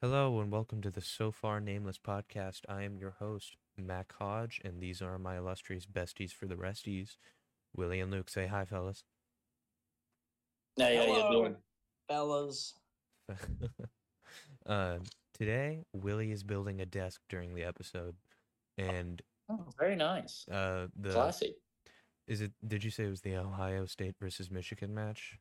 Hello and welcome to the So Far Nameless podcast. I am your host, Mac Hodge, and these are my illustrious besties for the resties. Willie and Luke, say hi, fellas. Hey, how you Hello, doing? fellas. uh, Today, Willie is building a desk during the episode, and Oh, very nice. the Classy. is it? Did you say it was the Ohio State versus Michigan match?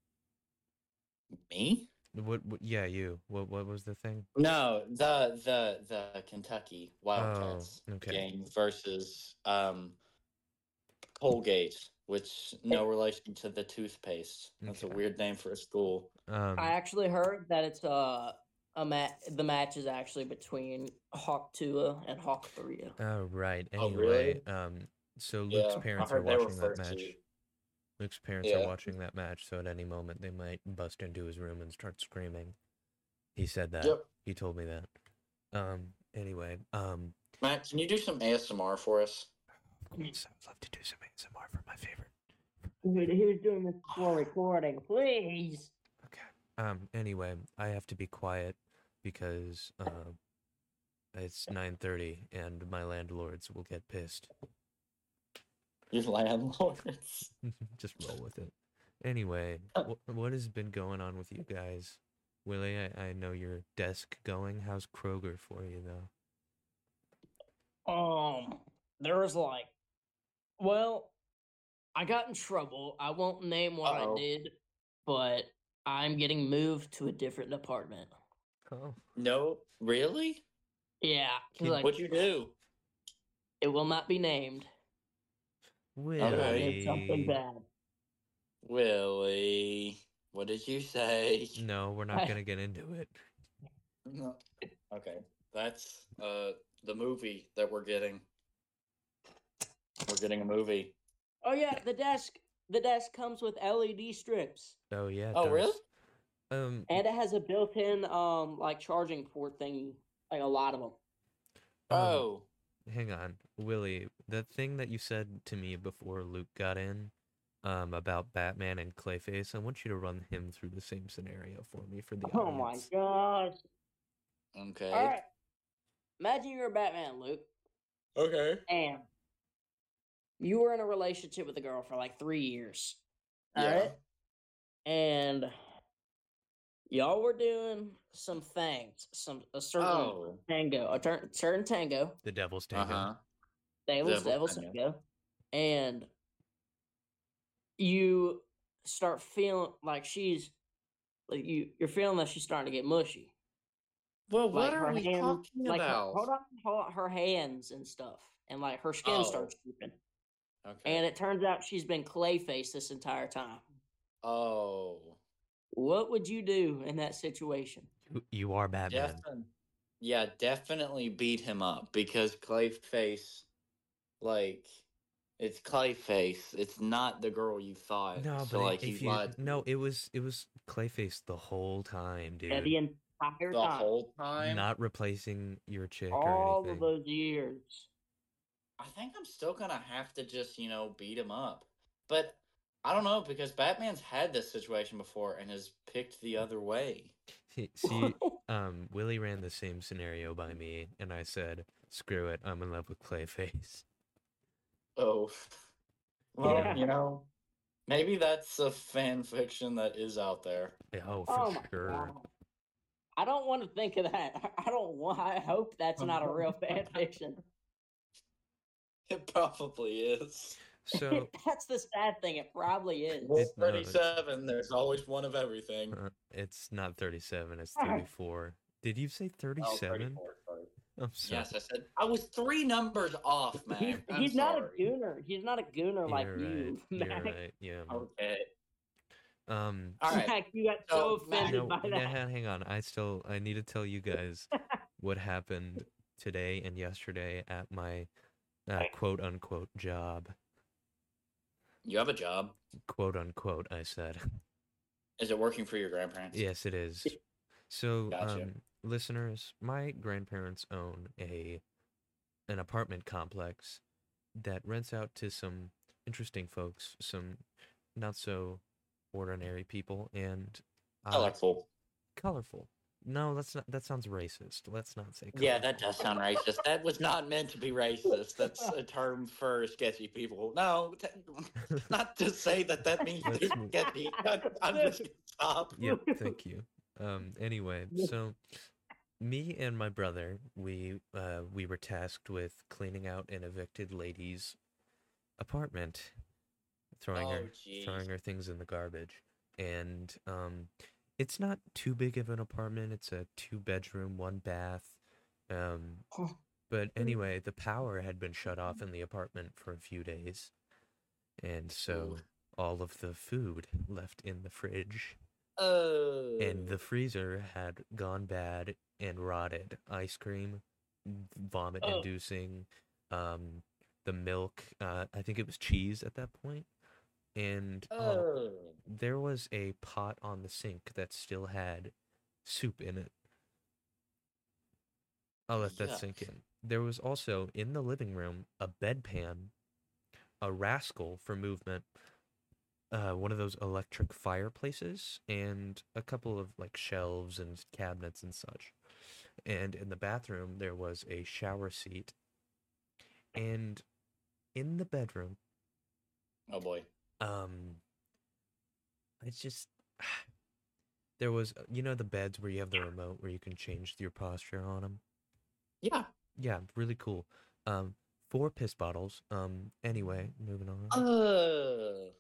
Me? What yeah, you. What was the thing? No, the Kentucky Wildcats okay. game versus Colgate, which no relation to the toothpaste. That's a Okay. weird name for a school. I actually heard that it's the match is actually between Hawk Tua and Hawk 3. Oh right. Oh, Anyway, really? so Luke's Yeah, I parents are heard they were watching that first match. seed. Luke's parents are Yeah. watching that match, so at any moment they might bust into his room and start screaming. He said that. Yep. He told me that. Anyway, Matt, can you do some ASMR for us? I would love to do some ASMR for my favorite. Who's doing this for recording? Please. Okay. Anyway, I have to be quiet because it's 9:30 and my landlords will get pissed. Your landlords. Just roll with it. Anyway, what has been going on with you guys? Willie, I know your desk going. How's Kroger for you, though? There was I got in trouble. I won't name what Uh-oh. I did, but I'm getting moved to a different department. Oh. No, really? Yeah, What'd you do? it will not be named. Willie. I did something bad. Willie, what did you say? No, we're not gonna get into it. No. Okay, that's the movie that we're getting. We're getting a movie. Oh yeah, the desk comes with LED strips. Oh yeah. It Oh, does. really? And it has a built-in charging port thingy, like a lot of them. Oh, Hang on, Willie. The thing that you said to me before Luke got in, about Batman and Clayface, I want you to run him through the same scenario for me for the Oh my audience. gosh. okay. All right. Imagine you're a Batman, Luke, Okay. and you were in a relationship with a girl for like 3 years. All Yeah. right? And y'all were doing some things, a certain tango, certain tango. The Devil's Tango. Uh-huh. Devil's tango. And you start feeling like you're feeling that she's starting to get mushy. Well, Like what her are we hands, talking like about? hold on, her hands and stuff, and like her skin starts drooping. Okay. And it turns out she's been Clayface this entire time. Oh. What would you do in that situation? You are Batman. Yeah, definitely beat him up because Clayface, like, it's Clayface. It's not the girl you thought. No, so, but like, if he you lied. no, it was Clayface the whole time, dude. Yeah, the entire The time, whole time? Not replacing your chick all or of anything. those years. I think I'm still gonna have to just, beat him up. But I don't know, because Batman's had this situation before and has picked the other way. See, Willie ran the same scenario by me, and I said, "Screw it, I'm in love with Clayface." Oh. Well, Yeah. maybe that's a fan fiction that is out there. Oh, Oh for my sure. God. I don't want to think of that. I hope that's not a real fan fiction. It probably is. So That's the sad thing. It probably is. Well, 37, there's always one of everything. It's not 37, it's 34. Did you say 37? 34, sorry. I'm sorry. Yes, I said I was 3 numbers off, man. He's not a gooner. He's not a gooner like You're you, right. Mac. You're right. Yeah. Okay. All right. Mac, you got so offended by that. Hang on. I need to tell you guys what happened today and yesterday at my quote unquote job. You have a job? Quote unquote, I said. Is it working for your grandparents? Yes, it is. So, Gotcha. Listeners, my grandparents own an apartment complex that rents out to some interesting folks, some not so ordinary people, and Colorful. colorful. No, let's not. That sounds racist. Let's not say Yeah, that colorful. does sound racist. That was not meant to be racist. That's a term for sketchy people. No, not to say that that means they're Let's move. sketchy. I'm just gonna stop. Yep, thank you. Anyway, so me and my brother, we were tasked with cleaning out an evicted lady's apartment, throwing Oh, her jeez. throwing her things in the garbage. And it's not too big of an apartment. It's a 2 bedroom, 1 bath. Um but anyway, the power had been shut off in the apartment for a few days, and Ooh. so all of the food left in the fridge and the Oh. freezer had gone bad and rotted. Ice cream, vomit Oh, inducing, um, the milk, I think it was cheese at that point, and Oh. there was a pot on the sink that still had soup in it. I'll let that Yuck. sink in. There was also in the living room a bedpan, a rascal for movement, one of those electric fireplaces, and a couple of like shelves and cabinets and such. And in the bathroom, there was a shower seat. And in the bedroom, Oh boy. um, it's just there was the beds where you have the remote where you can change your posture on them. Yeah. Yeah, really cool. Um, 4 piss bottles. Anyway, moving on. Uh.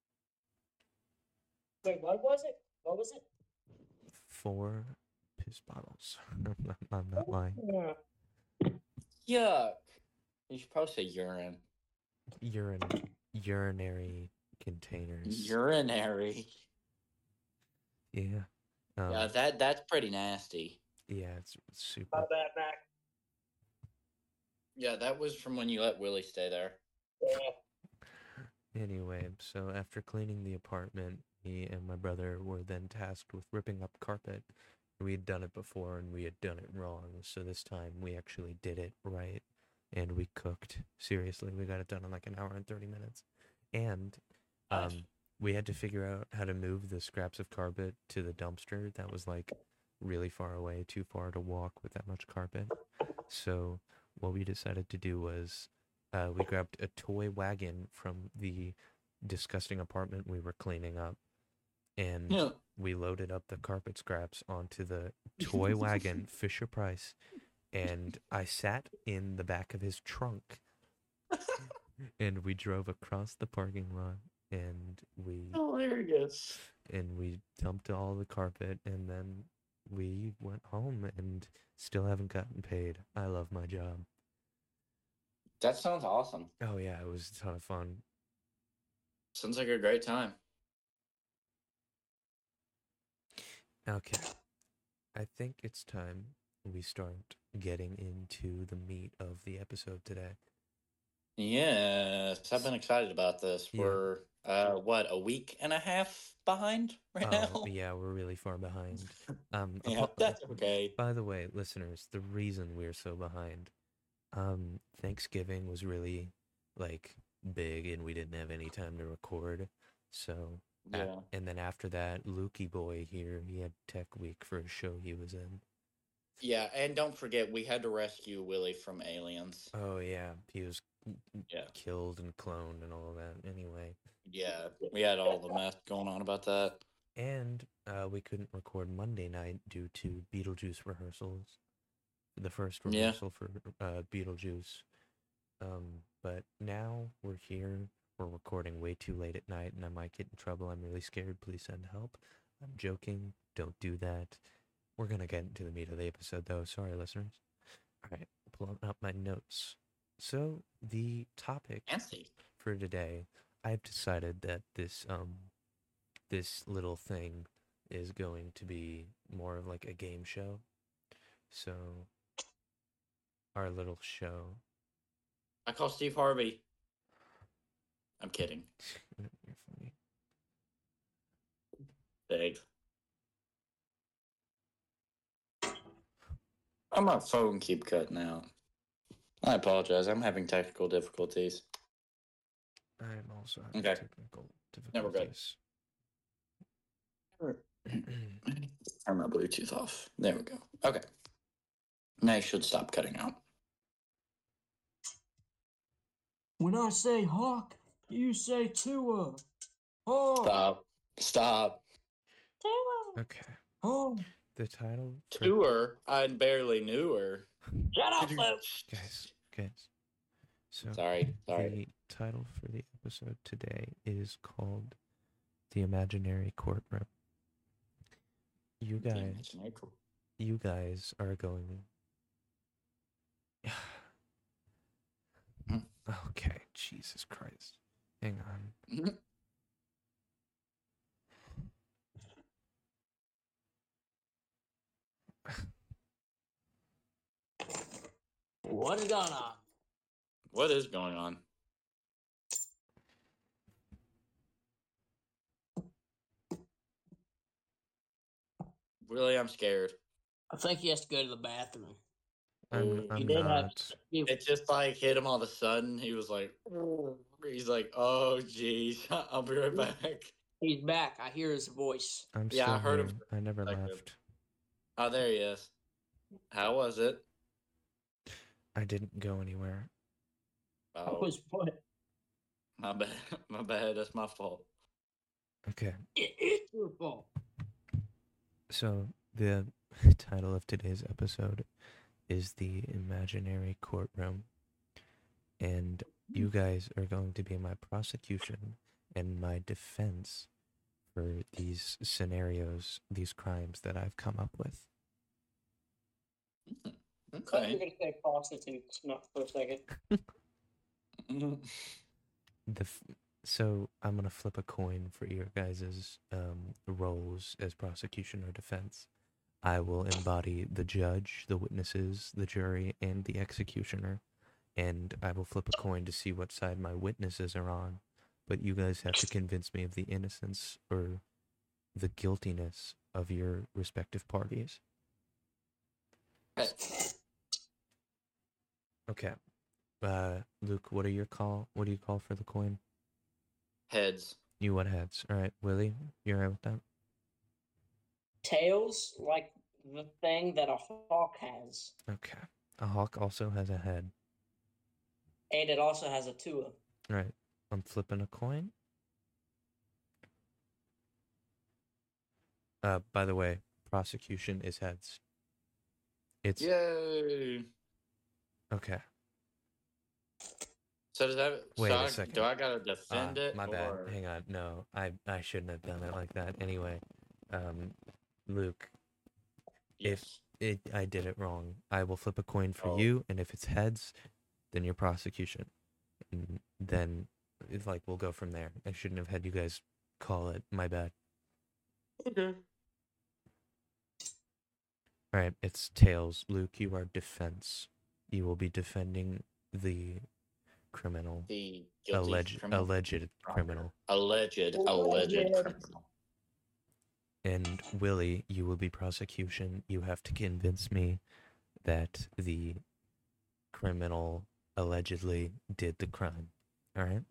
wait, what was it? What was it? 4 piss bottles. I'm not lying. Yeah. Yuck. You should probably say urine. Urinary containers. Urinary. Yeah. Yeah, that's pretty nasty. Yeah, it's My super. bad, Mac. Yeah, that was from when you let Willie stay there. Yeah. Anyway, so after cleaning the apartment, me and my brother were then tasked with ripping up carpet. We had done it before and we had done it wrong, so this time we actually did it right and we cooked. Seriously, we got it done in like an hour and 30 minutes. And Nice. we had to figure out how to move the scraps of carpet to the dumpster that was like really far away, too far to walk with that much carpet. So what we decided to do was we grabbed a toy wagon from the disgusting apartment we were cleaning up, and Yeah. we loaded up the carpet scraps onto the toy wagon, Fisher Price, and I sat in the back of his trunk, and we drove across the parking lot, and Hilarious. we dumped all the carpet, and then we went home and still haven't gotten paid. I love my job. That sounds awesome. Oh yeah, it was a ton of fun. Sounds like a great time. Okay, I think it's time we start getting into the meat of the episode today. Yes, I've been excited about this. Yeah. We're what, a week and a half behind right Oh now? yeah, we're really far behind. Yeah, that's okay. By the way, listeners, the reason we're so behind, Thanksgiving was really like big and we didn't have any time to record. So Yeah. and then after that, Lukey boy here, he had tech week for a show he was in. Yeah, and don't forget we had to rescue Willie from aliens. Oh yeah, he was Yeah. killed and cloned and all of that. Anyway, Yeah, we had all the mess going on about that. and we couldn't record Monday night due to Beetlejuice rehearsals. The first Yeah. rehearsal for Beetlejuice. But now we're here. We're recording way too late at night, and I might get in trouble. I'm really scared. Please send help. I'm joking. Don't do that. We're gonna get into the meat of the episode, though. Sorry, listeners. All right, pulling up my notes. So the topic Fancy. for today, I've decided that this little thing is going to be more of like a game show. So our little show. I call Steve Harvey. I'm kidding. You're funny. Thanks. My phone keep cutting out. I apologize. I'm having technical difficulties. I'm also having Okay. technical Now we're good. difficulties. Turn my Bluetooth off. There we go. Okay. Now you should stop cutting out. When I say Hawk, you say Tua. Hawk. Stop. Tua. Okay. Hawk. The title for Tour, I barely knew her. Shut up, Luke. guys. So Sorry. the title for the episode today is called The Imaginary Courtroom. You guys are going. Okay, Jesus Christ. Hang on. What is going on? What is going on? Really, I'm scared. I think he has to go to the bathroom. I'm He did have. not. It just like hit him all of a sudden. He was like, he's like, oh geez, I'll be right back. He's back. I hear his voice. I'm Yeah, still I heard here. him. I never Like left. Oh, there he is. How was it? I didn't go anywhere. I Oh, was what? my bad. My bad. That's my fault. Okay. It's your fault. So the title of today's episode is The Imaginary Courtroom. And you guys are going to be my prosecution and my defense for these scenarios, these crimes that I've come up with. I thought you were Okay. going to say prostitutes, not for a second. So I'm gonna flip a coin for your guys' roles as prosecution or defense. I will embody the judge, the witnesses, the jury, and the executioner, and I will flip a coin to see what side my witnesses are on. But you guys have to convince me of the innocence or the guiltiness of your respective parties. Okay. Luke, what do you call for the coin? Heads. You want heads. All right, Willie, you all right with that? Tails, like the thing that a hawk has. Okay. A hawk also has a head. And it also has a Tua. All right. I'm flipping a coin. By the way, prosecution is heads. It's Yay. okay. So does that? Wait so a I, second. Do I gotta defend it? My bad. or- Hang on. No, I shouldn't have done it like that. Anyway, Luke, Yes. I did it wrong. I will flip a coin for Oh. you, and if it's heads, then your prosecution, and then it's like we'll go from there. I shouldn't have had you guys call it. My bad. Okay. All right, it's tails. Luke, you are defense. You will be defending the criminal, The guilty criminal. alleged criminal. Alleged criminal. And Willie, you will be prosecution. You have to convince me that the criminal allegedly did the crime. All right?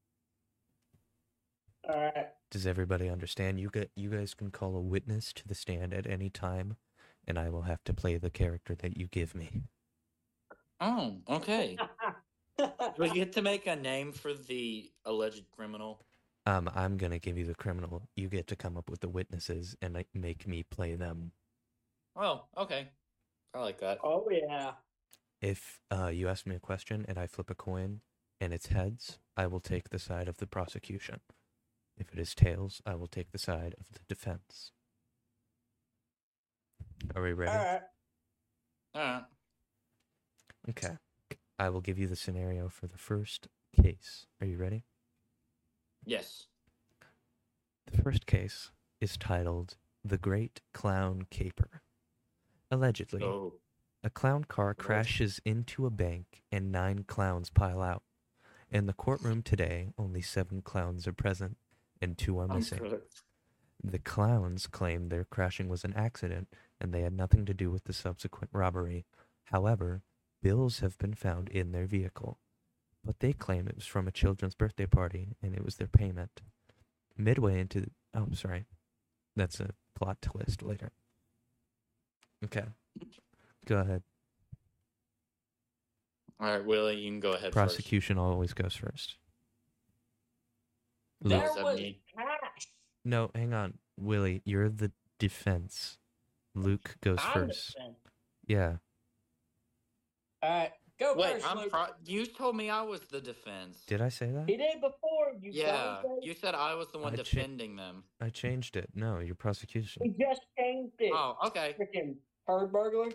All right. Does everybody understand? You guys can call a witness to the stand at any time, and I will have to play the character that you give me. Oh, okay. Do we get to make a name for the alleged criminal? I'm gonna give you the criminal. You get to come up with the witnesses and make me play them. Oh, okay. I like that. Oh, yeah. If you ask me a question and I flip a coin and it's heads, I will take the side of the prosecution. If it is tails, I will take the side of the defense. Are we ready? All right. All right. Okay. I will give you the scenario for the first case. Are you ready? Yes. The first case is titled The Great Clown Caper. Allegedly, Oh. a clown car crashes into a bank and 9 clowns pile out. In the courtroom today, only 7 clowns are present and 2 are missing. The clowns claim their crashing was an accident and they had nothing to do with the subsequent robbery. However, bills have been found in their vehicle, but they claim it was from a children's birthday party and it was their payment. Midway into... Oh, sorry. That's a plot twist later. Okay. Go ahead. All right, Willie, you can go ahead Prosecution always goes first. first. There Does that was mean- cash. No, hang on. Willie, you're the defense. Luke goes I'm the first. defense. Yeah. All right, go Wait, first, Luke. you told me I was the defense. Did I say that? He did before. You Yeah, don't say- you said I was the one I cha- defending them. I changed it. No, your prosecution. He just changed it. Oh, okay. Freaking herd burglar.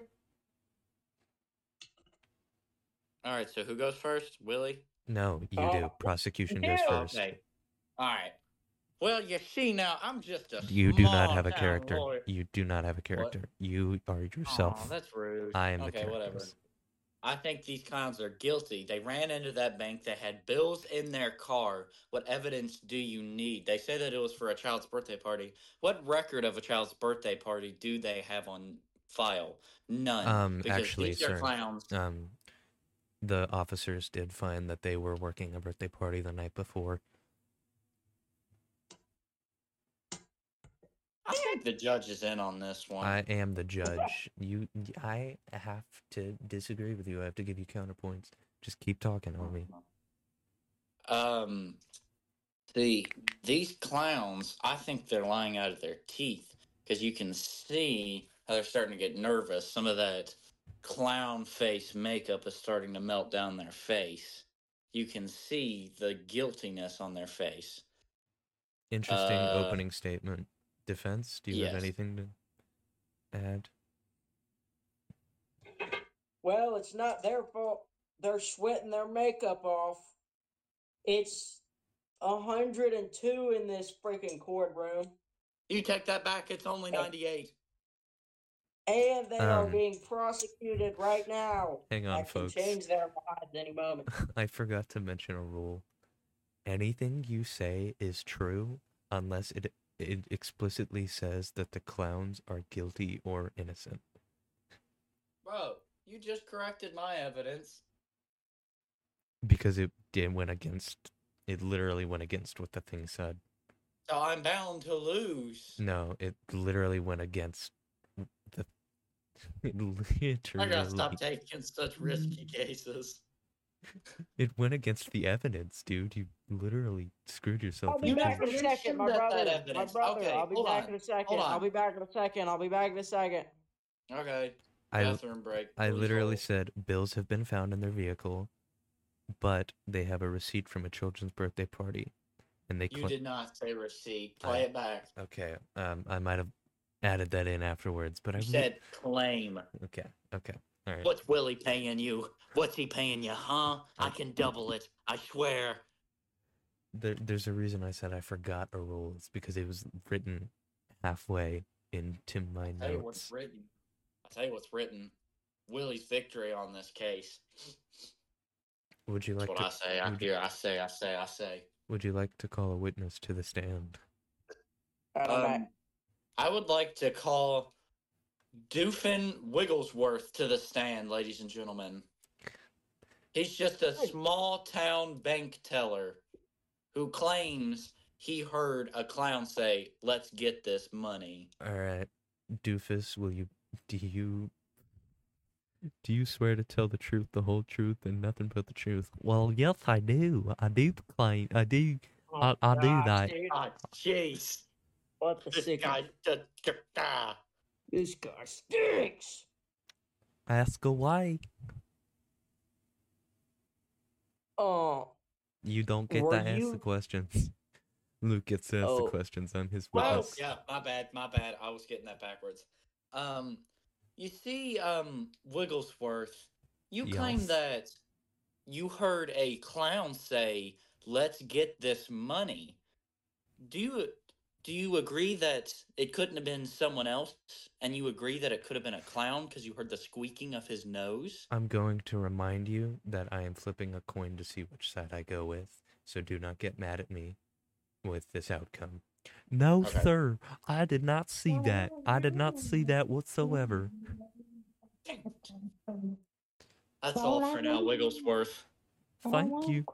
All right, so who goes first? Willie? No, you Oh, do. Prosecution you goes do. first. Okay. All right. Well, you see now, I'm just a You do not have a small-town character. lawyer. You do not have a character. You are yourself. Aw, that's rude. I am the okay, character. whatever. I think these clowns are guilty. They ran into that bank. They had bills in their car. What evidence do you need? They say that it was for a child's birthday party. What record of a child's birthday party do they have on file? None. Because Actually, these are sir. clowns. The officers did find that they were working a birthday party the night before. I think the judge is in on this one. I am the judge. I have to disagree with you. I have to give you counterpoints. Just keep talking on me. See, these clowns, I think they're lying out of their teeth because you can see how they're starting to get nervous. Some of that clown face makeup is starting to melt down their face. You can see the guiltiness on their face. Interesting opening statement. Defense, do you have Yes. anything to add? Well, it's not their fault. They're sweating their makeup off. It's 102 in this freaking courtroom, You take that back, it's only 98. and they are Um, being prosecuted right now. Hang on, That can folks. change their minds any moment. I forgot to mention a rule. Anything you say is true unless it explicitly says that the clowns are guilty or innocent. Bro, you just corrected my evidence. Because it literally went against what the thing said. So I'm bound to lose. No, it literally went against the. It I gotta stop literally. taking such risky cases. It went against the evidence, dude. You literally screwed yourself. I'll be You back never in a second, my mentioned that brother. My evidence. brother, Okay, I'll be hold back on, in a second. hold I'll on. be back in a second. I'll be back in a second. Okay. I Bathroom break. I Please literally hold. said bills have been found in their vehicle, but they have a receipt from a children's birthday party, and they. You did not say receipt. Play it back. Okay. I might have added that in afterwards, but You I said claim. Okay. Okay. All right. What's Willie paying you? What's he paying you, huh? I can double it. I swear. There's a reason I said I forgot a rule. It's because it was written halfway into my I'll tell you what's notes. written. I'll tell you what's written. Willie's victory on this case. Would you That's like what to? I say. I would- hear. I say. Would you like to call a witness to the stand? Alright, I'm back. I would like to call Doofin Wigglesworth to the stand, ladies and gentlemen. He's just a small town bank teller who claims he heard a clown say, "Let's get this money." All right, Doofus, do you swear to tell the truth, the whole truth, and nothing but the truth? Well, yes, I do. I do claim. I do. I do Gosh, that. dude, Ah, jeez. what the This sick? guy. This guy stinks. Ask away. Oh, You don't get Were to ask you- the questions. Luke gets to ask the Oh. questions. I'm his Oh, witness. yeah, my bad. I was getting that backwards. You see, Wigglesworth, you claim Yes. that you heard a clown say, "Let's get this money." Do you agree that it couldn't have been someone else, and you agree that it could have been a clown because you heard the squeaking of his nose? I'm going to remind you that I am flipping a coin to see which side I go with, so do not get mad at me with this outcome. No, Okay. sir, I did not see that. I did not see that whatsoever. That's all for now, Wigglesworth. Thank you.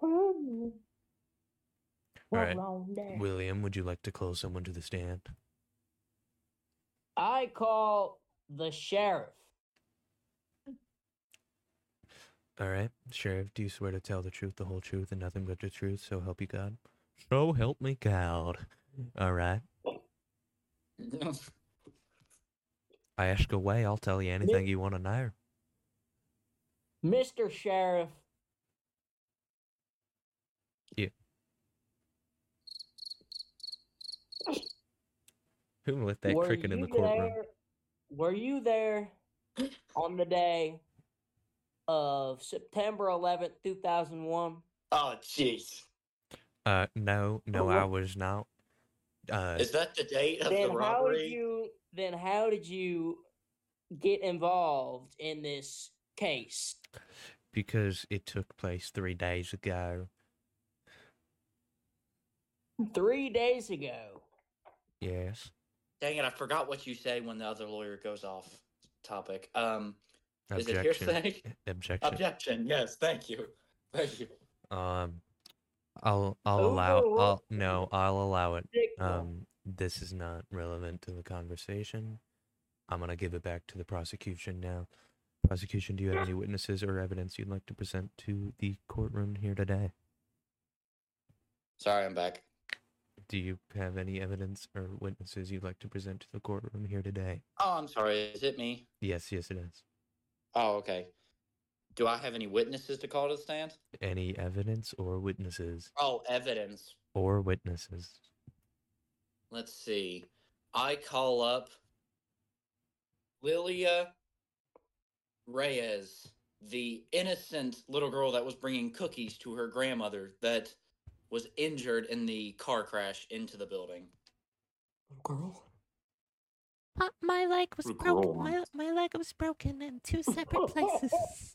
All right, William, would you like to call someone to the stand? I call the sheriff. All right, Sheriff, do you swear to tell the truth, the whole truth, and nothing but the truth, so help you God? So help me God. All right. I ask away, I'll tell you anything you want to know. Mr. Sheriff. Who let that cricket in the courtroom? Were you there on the day of September 11th, 2001? Oh, jeez. No, I was not. Is that the date of the robbery? Then how did you get involved in this case? Because it took place 3 days ago. 3 days ago. Yes. Dang it, I forgot what you say when the other lawyer goes off topic. Is it Objection. hearsay? Objection. Objection, yes, thank you. Thank you. I'll allow it. This is not relevant to the conversation. I'm gonna give it back to the prosecution now. Prosecution, do you have any witnesses or evidence you'd like to present to the courtroom here today? Sorry, I'm back. Do you have any evidence or witnesses you'd like to present to the courtroom here today? Oh, I'm sorry. Is it me? Yes, it is. Oh, okay. Do I have any witnesses to call to the stand? Any evidence or witnesses? Oh, evidence. Or witnesses. Let's see. I call up Lilia Reyes, the innocent little girl that was bringing cookies to her grandmother that was injured in the car crash into the building. Girl? My leg was broken. My leg was broken in 2 separate places.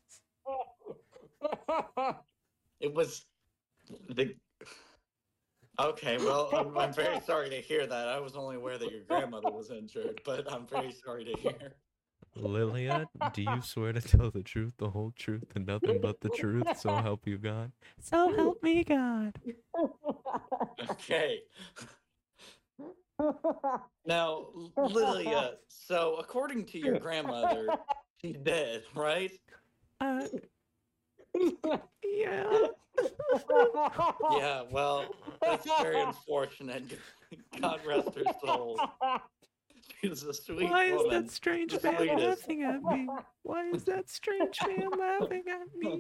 It was the... Okay, well, I'm very sorry to hear that. I was only aware that your grandmother was injured, but I'm very sorry to hear. Lilia, do you swear to tell the truth, the whole truth, and nothing but the truth, so help you God? So help me God. Okay. Now, Lilia, so according to your grandmother, she's dead, right? Yeah. Yeah, well, that's very unfortunate. God rest her soul. She was a sweet Why is woman. that strange The man sweetest. laughing at me? Why is that strange man laughing at me?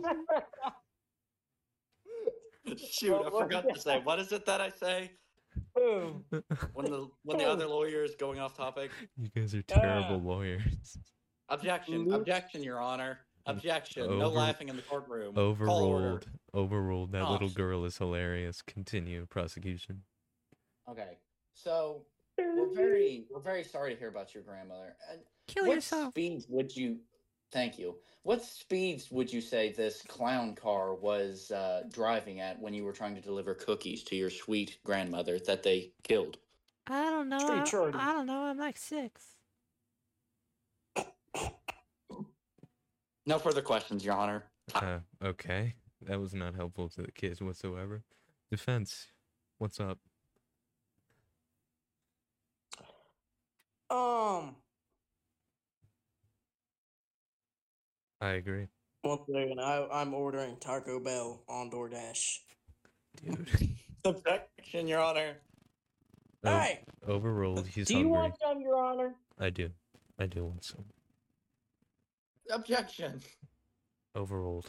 Shoot, I forgot to say. What is it that I say when the other lawyer is going off topic? You guys are terrible lawyers. Objection, objection, Your Honor. Objection. No laughing in the courtroom. Call order. Overruled. That Oh, little girl is hilarious. Continue, prosecution. Okay, so we're very sorry to hear about your grandmother. Kill What yourself. speeds would you? Thank you. What speeds would you say this clown car was driving at when you were trying to deliver cookies to your sweet grandmother that they killed? I don't know. I don't know. I'm like 6. No further questions, Your Honor. Okay. That was not helpful to the kids whatsoever. Defense, what's up? I agree. One second, I'm ordering Taco Bell on DoorDash. Dude. Objection, Your Honor. Hey! Overruled. He's Do hungry. you want some, Your Honor? I do. I do want some. Objection. Overruled.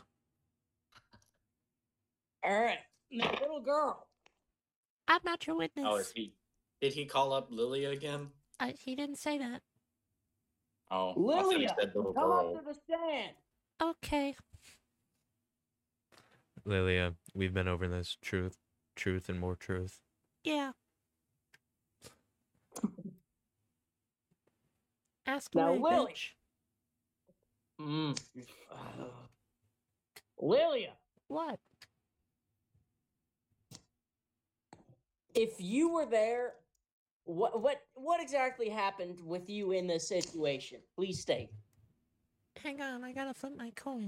Alright. Now, little girl. I'm not your witness. Oh, did he call up Lilia again? He didn't say that. Oh, I thought he Lilia, said little come girl. up to the stand. Okay. Lilia, we've been over this. Truth, and more truth. Yeah. Ask Now, away, Lily. bitch. Lilia, What? if you were there, what exactly happened with you in this situation? Please state. Hang on, I gotta flip my coin.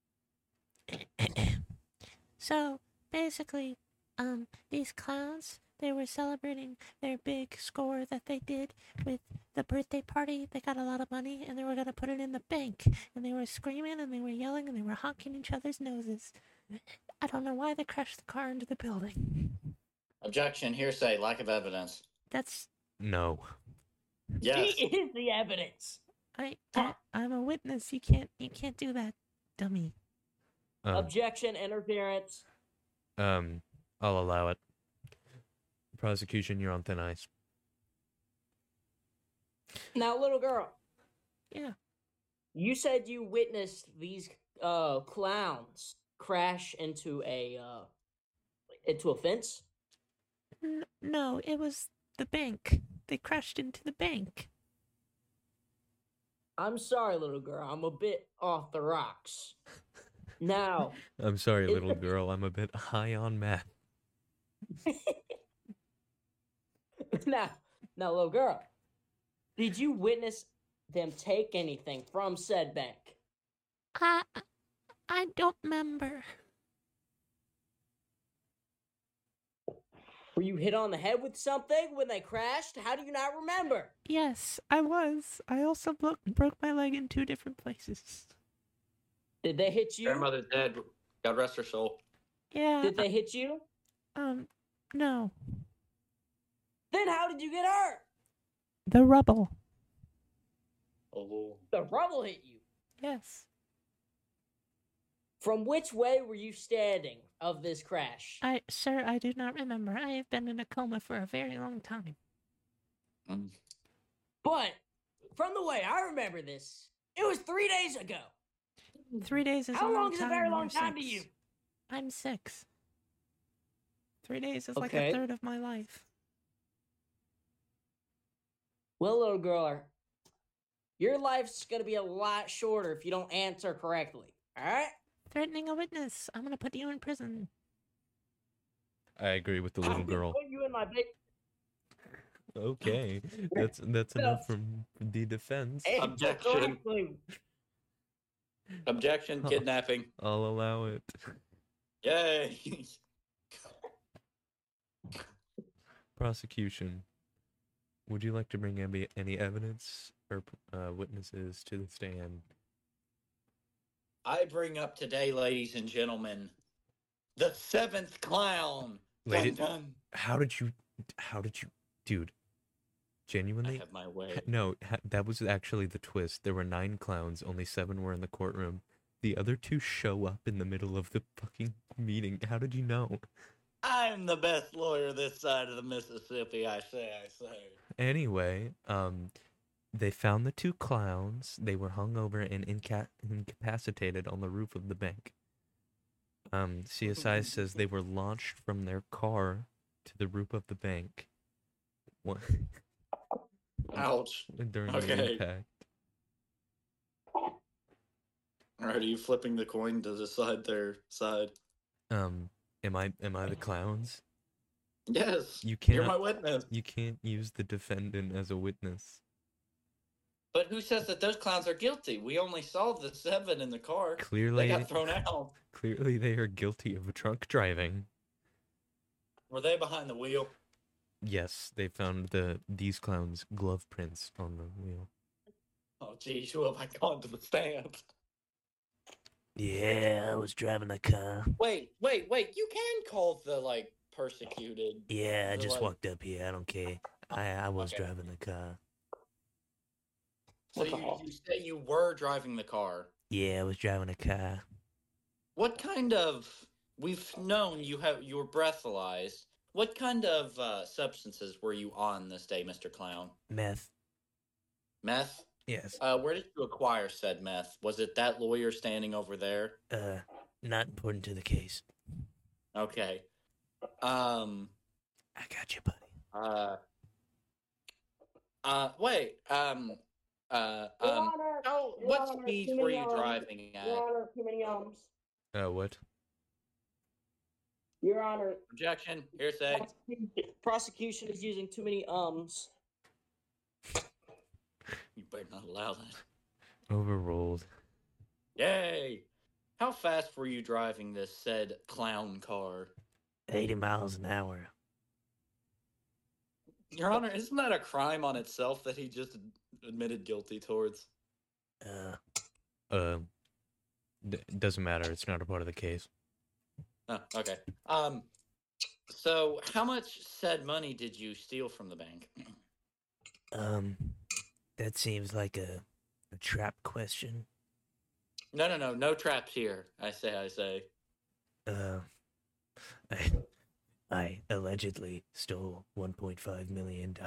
So, basically, these clowns they were celebrating their big score that they did with the birthday party. They got a lot of money and they were going to put it in the bank. And they were screaming and they were yelling and they were honking each other's noses. I don't know why they crashed the car into the building. Objection, hearsay, lack of evidence. That's No. Yes. He is the evidence. I'm a witness. You can't do that, dummy. Objection, interference. I'll allow it. Prosecution, you're on thin ice. Now, little girl, Yeah. you said you witnessed these clowns crash into a fence. No, it was the bank. They crashed into the bank. I'm sorry, little girl. I'm a bit off the rocks. Now, I'm sorry, little girl. I'm a bit high on meth. now, little girl, did you witness them take anything from said bank? I don't remember. Were you hit on the head with something when they crashed? How do you not remember? Yes, I was. I also broke my leg in 2 different places. Did they hit you? Grandmother's dead. God rest her soul. Yeah. Did they hit you? No. Then how did you get hurt? The rubble. Oh. The rubble hit you. Yes. From which way were you standing of this crash? Sir, I do not remember. I have been in a coma for a very long time. But from the way I remember this, it was 3 days ago. 3 days is How a long long is time. a very You're long time to 6. you? I'm 6. 3 days is like Okay. a third of my life. Well, little girl, your life's gonna be a lot shorter if you don't answer correctly. All right? Threatening a witness. I'm gonna put you in prison. I agree with the I'm little gonna girl. put you in my big. Okay, that's enough from the defense. Hey, Objection. correctly. Objection, kidnapping. I'll allow it. Yay. Prosecution, would you like to bring any evidence or witnesses to the stand? I bring up today, ladies and gentlemen, the 7th clown. Lady- Dun, dun. How did you, dude? I Genuinely? have my way. No, that was actually the twist. There were 9 clowns, only 7 were in the courtroom. The other 2 show up in the middle of the fucking meeting. How did you know? I'm the best lawyer this side of the Mississippi, I say. Anyway, they found the 2 clowns. They were hung over and incapacitated on the roof of the bank. CSI says they were launched from their car to the roof of the bank. What? Ouch. During Okay. the impact. Alright, are you flipping the coin to decide their side? Am I the clowns? Yes. You You're can't. my witness. You can't use the defendant as a witness. But who says that those clowns are guilty? We only saw the 7 in the car. They Clearly, got thrown out. clearly they are guilty of drunk driving. Were they behind the wheel? Yes, they found these clowns' glove prints on the wheel. Oh, geez, who have I gone to the stand? Yeah, I was driving a car. Wait. You can call the, persecuted. Yeah, I The, just like- walked up here. I don't care. I was Okay. driving the car. So you say you were driving the car. Yeah, I was driving a car. What kind of... We've known you were breathalyzed. What kind of substances were you on this day, Mr. Clown? Meth. Meth? Yes. Where did you acquire said meth? Was it that lawyer standing over there? Not important to the case. Okay. I got you, buddy. Wait. Your Honor, What Honor, speeds too were many you ums. driving at? Your Honor, too many ums. What? Your Honor, Objection. Hearsay. prosecution is using too many ums. You better not allow that. Overruled. Yay! How fast were you driving this said clown car? 80 miles an hour. Your Honor, isn't that a crime on itself that he just admitted guilty towards? Uh, Doesn't matter. It's not a part of the case. Oh, okay. So how much said money did you steal from the bank? that seems like a trap question. No traps here. I say. I I allegedly stole $1.5 million.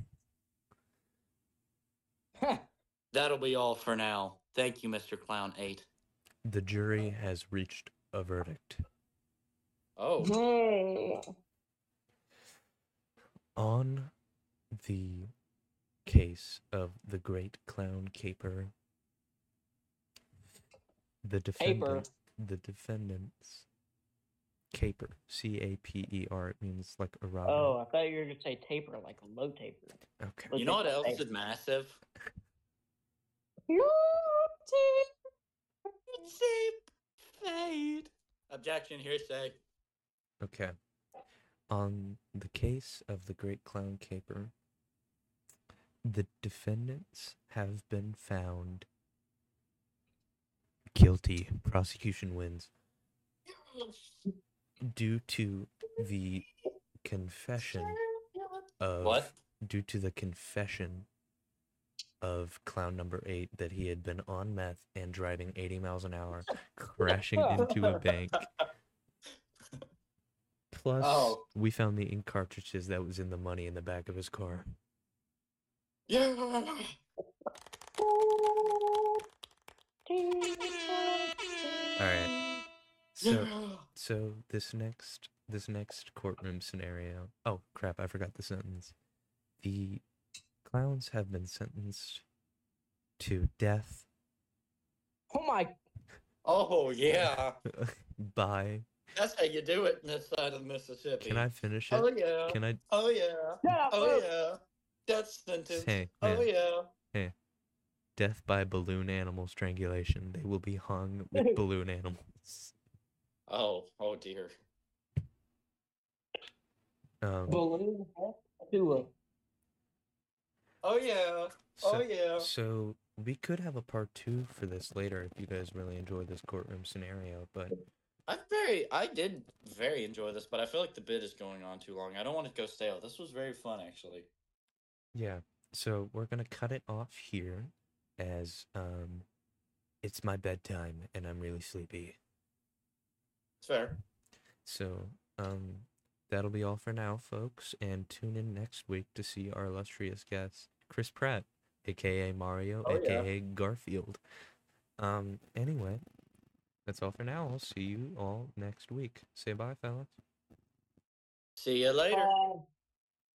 That'll be all for now. Thank you, Mr. Clown 8. The jury has reached a verdict. Oh, Hmm. On the case of the Great Clown Caper, the defendants, caper, Caper, it means like a robber. Oh, I thought you were gonna say taper, like a low taper. Okay. you know what else is massive? Fade. Objection, hearsay. Okay. On the case of the Great Clown Caper, the defendants have been found guilty. Prosecution wins. Due to the confession of What? Due to the confession of clown number 8 that he had been on meth and driving 80 miles an hour, crashing into a bank. Plus, Oh. we found the ink cartridges that was in the money in the back of his car. Yeah. Alright. So this next courtroom scenario. Oh crap, I forgot the sentence. The clowns have been sentenced to death Oh my! Oh yeah. by. That's how you do it in this side of Mississippi. Can I finish it? Oh yeah. Can I? Oh yeah. Yeah, Oh yeah. Death sentence. Hey, Oh man. yeah. Death by balloon animal strangulation. They will be hung with balloon animals. Oh dear. Balloon to Oh yeah. Oh yeah. So we could have a part 2 for this later if you guys really enjoy this courtroom scenario, but I did very enjoy this, but I feel like the bit is going on too long. I don't want it to go stale. This was very fun, actually. yeah. So we're gonna cut it off here as it's my bedtime and I'm really sleepy. It's fair. So that'll be all for now, folks, and tune in next week to see our illustrious guest, Chris Pratt, aka Mario, Oh, yeah. aka Garfield. Anyway, that's all for now. I'll see you all next week. Say bye, fellas. See you later. Bye.